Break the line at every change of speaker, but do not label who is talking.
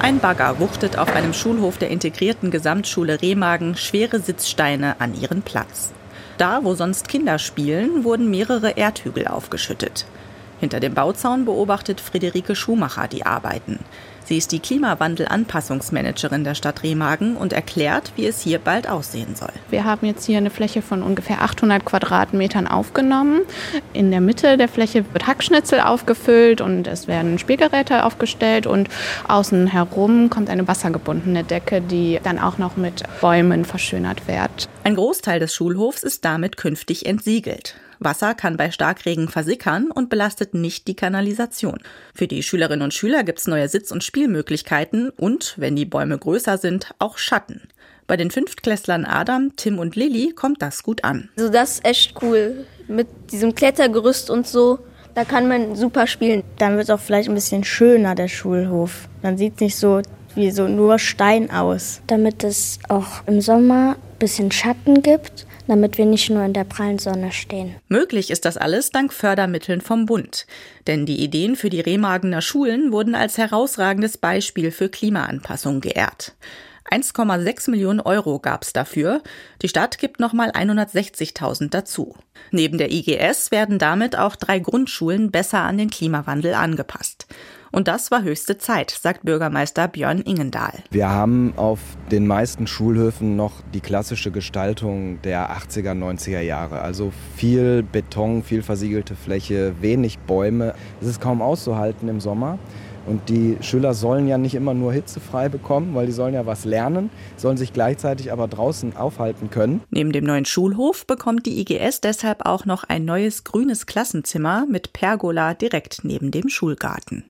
Ein Bagger wuchtet auf einem Schulhof der integrierten Gesamtschule Remagen schwere Sitzsteine an ihren Platz. Da, wo sonst Kinder spielen, wurden mehrere Erdhügel aufgeschüttet. Hinter dem Bauzaun beobachtet Friederike Schumacher die Arbeiten. Sie ist die Klimawandel-Anpassungsmanagerin der Stadt Remagen und erklärt, wie es hier bald aussehen soll.
Wir haben jetzt hier eine Fläche von ungefähr 800 Quadratmetern aufgenommen. In der Mitte der Fläche wird Hackschnitzel aufgefüllt und es werden Spielgeräte aufgestellt. Und außen herum kommt eine wassergebundene Decke, die dann auch noch mit Bäumen verschönert wird.
Ein Großteil des Schulhofs ist damit künftig entsiegelt. Wasser kann bei Starkregen versickern und belastet nicht die Kanalisation. Für die Schülerinnen und Schüler gibt es neue Sitz- und Spielmöglichkeiten und, wenn die Bäume größer sind, auch Schatten. Bei den Fünftklässlern Adam, Tim und Lilly kommt das gut an.
Also das ist echt cool. Mit diesem Klettergerüst und so, da kann man super spielen.
Dann wird es auch vielleicht ein bisschen schöner, der Schulhof. Dann sieht es nicht so wie so nur Stein aus.
Damit es auch im Sommer ein bisschen Schatten gibt, damit wir nicht nur in der prallen Sonne stehen.
Möglich ist das alles dank Fördermitteln vom Bund. Denn die Ideen für die Remagener Schulen wurden als herausragendes Beispiel für Klimaanpassung geehrt. 1,6 Millionen Euro gab es dafür. Die Stadt gibt nochmal 160.000 dazu. Neben der IGS werden damit auch 3 Grundschulen besser an den Klimawandel angepasst. Und das war höchste Zeit, sagt Bürgermeister Björn Ingendahl.
Wir haben auf den meisten Schulhöfen noch die klassische Gestaltung der 80er, 90er Jahre. Also viel Beton, viel versiegelte Fläche, wenig Bäume. Es ist kaum auszuhalten im Sommer. Und die Schüler sollen ja nicht immer nur hitzefrei bekommen, weil die sollen ja was lernen, sollen sich gleichzeitig aber draußen aufhalten können.
Neben dem neuen Schulhof bekommt die IGS deshalb auch noch ein neues grünes Klassenzimmer mit Pergola direkt neben dem Schulgarten.